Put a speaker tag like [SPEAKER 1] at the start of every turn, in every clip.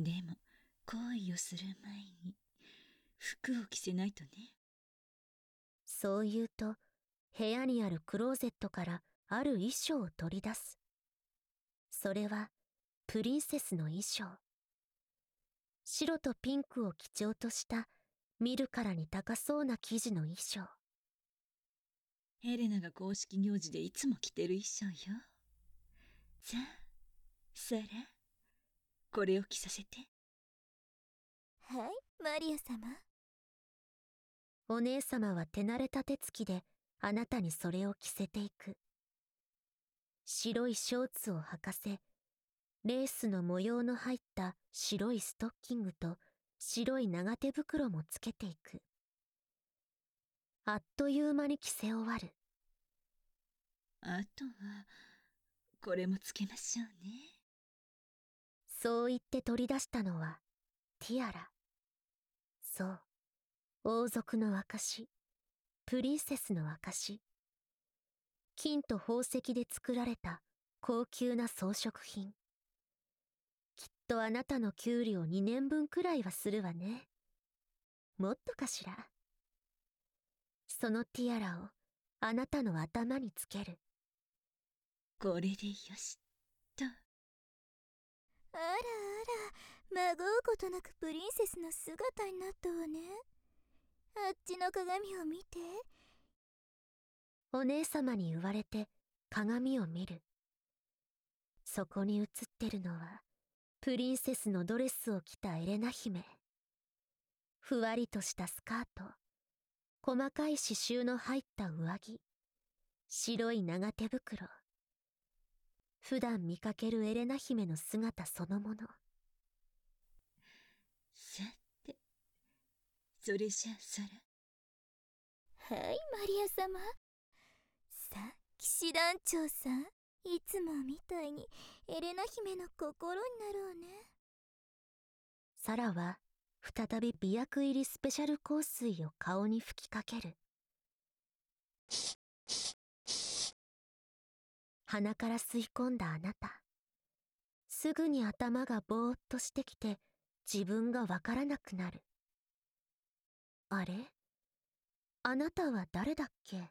[SPEAKER 1] でも恋をする前に服を着せないとね。
[SPEAKER 2] そう言うと、部屋にあるクローゼットからある衣装を取り出す。それはプリンセスの衣装。白とピンクを基調とした見るからに高そうな生地の衣装。
[SPEAKER 1] ヘレナが公式行事でいつも着てる衣装よ。さあ、サラ、これを着させて。
[SPEAKER 3] はい、マリア様。
[SPEAKER 2] お姉様は手慣れた手つきであなたにそれを着せていく。白いショーツを履かせ、レースの模様の入った白いストッキングと白い長手袋もつけていく。あっという間に着せ終わる。
[SPEAKER 1] あとは、これもつけましょうね。
[SPEAKER 2] そう言って取り出したのはティアラ。そう、王族の証、プリンセスの証。金と宝石で作られた高級な装飾品。きっとあなたの給料2年分くらいはするわね。もっとかしら。そのティアラをあなたの頭につける。
[SPEAKER 1] これでよしと。
[SPEAKER 3] あらあら、まごうことなくプリンセスの姿になったわね。あっちの鏡を見て。
[SPEAKER 2] お姉様に言われて鏡を見る。そこに映ってるのはプリンセスのドレスを着たエレナ姫。ふわりとしたスカート、細かい刺繍の入った上着、白い長手袋。普段見かけるエレナ姫の姿そのもの。
[SPEAKER 1] さて、それじゃあサラ。
[SPEAKER 3] はい、マリア様。さあ、騎士団長さん。いつもみたいにエレナ姫の心になろうね。
[SPEAKER 2] サラは再び媚薬入りスペシャル香水を顔に吹きかける。鼻から吸い込んだあなた。すぐに頭がぼーっとしてきて自分がわからなくなる。あれ？あなたは誰だっけ？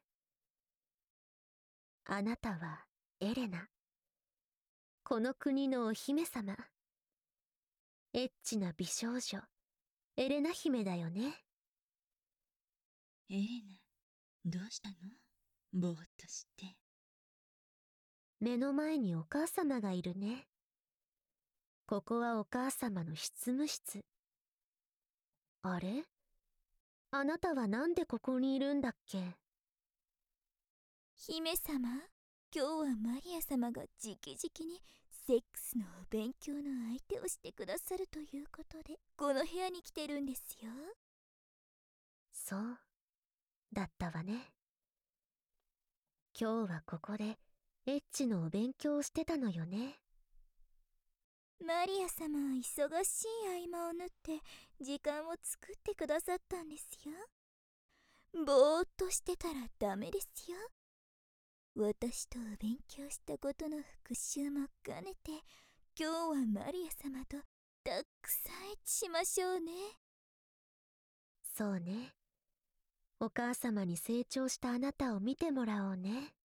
[SPEAKER 2] あなたはエレナ。この国のお姫様。エッチな美少女、エレナ姫だよね。
[SPEAKER 1] エレナ、どうしたの？ぼーっとして。
[SPEAKER 2] 目の前にお母様がいるね。ここはお母様の執務室。あれ？あなたはなんでここにいるんだっけ？
[SPEAKER 3] 姫様、今日はマリア様が直々にセックスのお勉強の相手をしてくださるということで、この部屋に来てるんですよ。
[SPEAKER 2] そう、だったわね。今日はここでエッチのお勉強をしてたのよね。
[SPEAKER 3] マリア様は忙しい合間を縫って時間を作ってくださったんですよ。ぼーっとしてたらダメですよ。私とお勉強したことの復習も兼ねて、今日はマリア様とたくさんエッチしましょうね。
[SPEAKER 2] そうね。お母様に成長したあなたを見てもらおうね。